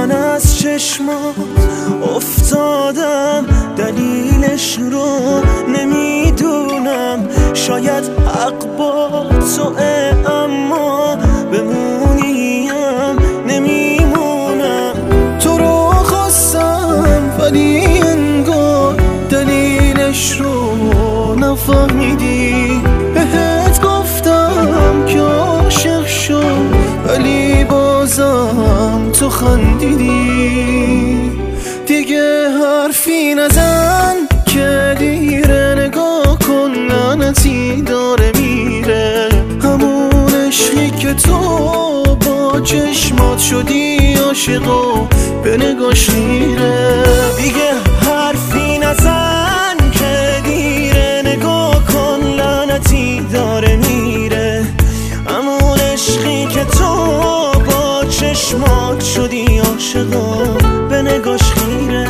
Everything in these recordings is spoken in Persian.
من از چشمات افتادم، دلیلش رو نمیدونم. شاید حق با توه اما بمونیم نمیمونم. تو رو خواستم ولی انگار دلیلش رو نفهمیدی. بهت گفتم که عاشق شد ولی بازم تو خندیدی. دیگه حرفی نزن که دیره، نگاه کن لعنتی داره میره. همون عشقی که تو با چشمات شدی عاشق و به نگاش میره. دیگه حرفی نزن که دیره، نگاه کن لعنتی داره میره. همون عشقی که تو با چشمات شدی عاشق و به نگاش خیره.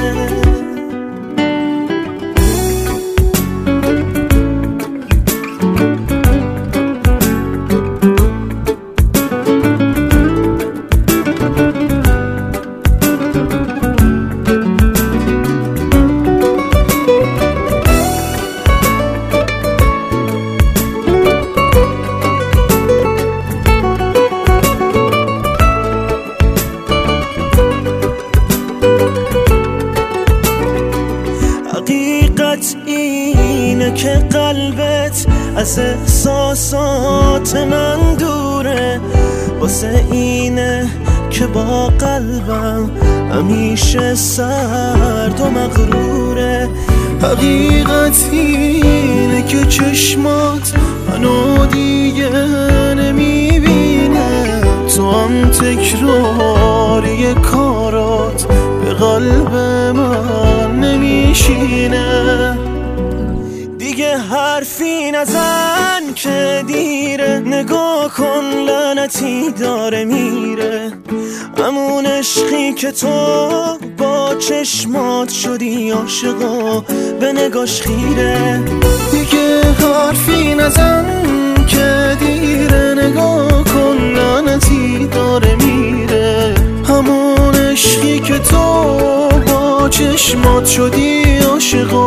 حقیقت اینه که قلبت از احساسات من دوره. واسه اینه که با قلبم همیشه سرد و مغروره. حقیقت اینه که چشمات منو دیگه نمیبینه. تو هم تکراری کارات به قلب من نمیشینه. دیگه حرفی نزن که دیره، نگاه کن لعنتی داره میره. همون عشقی که تو با چشمات شدی عاشق و به نگاش خیره. دیگه حرفی نزن که دیره، نگاه کن لعنتی داره میره. همون عشقی که تو با چشمات شدی عاشق